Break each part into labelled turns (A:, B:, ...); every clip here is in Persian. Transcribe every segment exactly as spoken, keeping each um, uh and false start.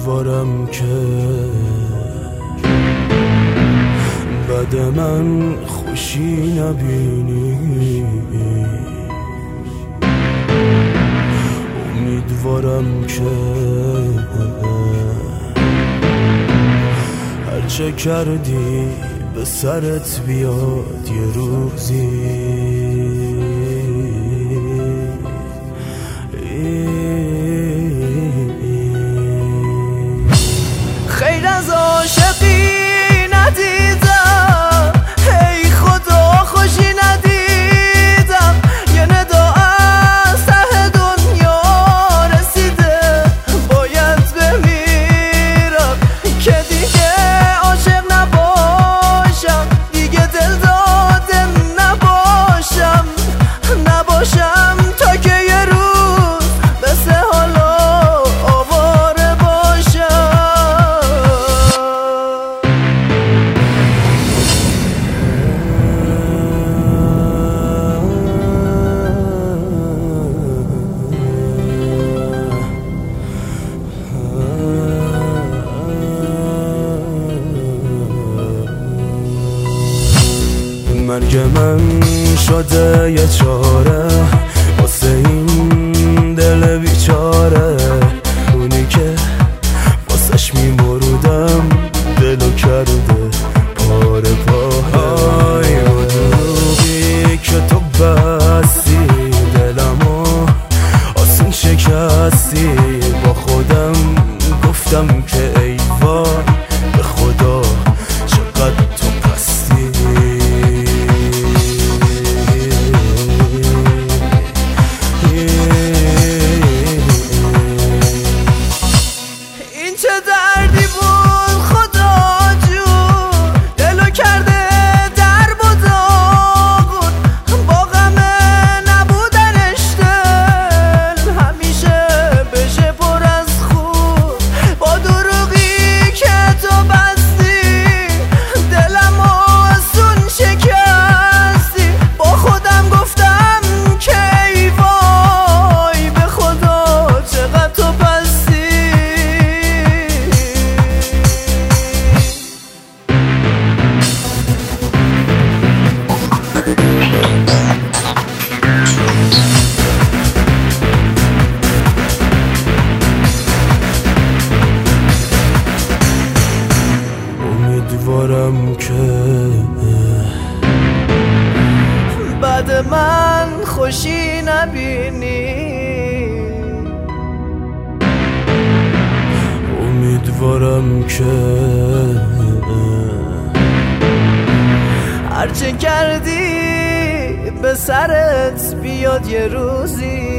A: امیدوارم که بعد من خوشی نبینی، امیدوارم که هرچه کردی به سرت بیاد یه روزی.
B: خیر از عاشقی ندیدم، ای خدا خوشی ندیدم، یه ندا از ته دنیا رسیده باید بمیرم که دیگه عاشق نباشم، دیگه دل داده نباشم نباشم تا که یه روز مثل حالا آواره باشم.
A: مرگ من شده یه چاره واسه این دل بیچاره، اونی که واسش میمردم دلو کرده پاره پاره. اون دروغی که تو بستی دلمو آسون شکستی، با خودم گفتم که ای وای به خدا چقدر تو پستی.
B: این چه دردی بود خدا جون، دلو کرده درب و داغون، با غم نبودنش دل همیشه بشه پر از خون. با دروغی که تو بستی دلم آسون شکستی، با خودم گفتم که ای وای به خدا چقدر تو پستی.
A: امیدوارم که
B: بعد من خوشی نبینی،
A: امیدوارم که
B: هرچه کردی به سرت بیاد یه روزی.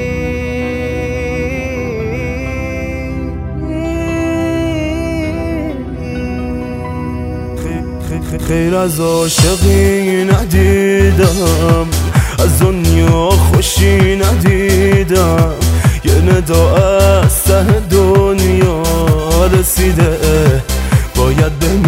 A: خیر از عاشقی ندیدم، از دنیا خوشی ندیدم، یه ندا از ته دنیا رسیده باید بمیرم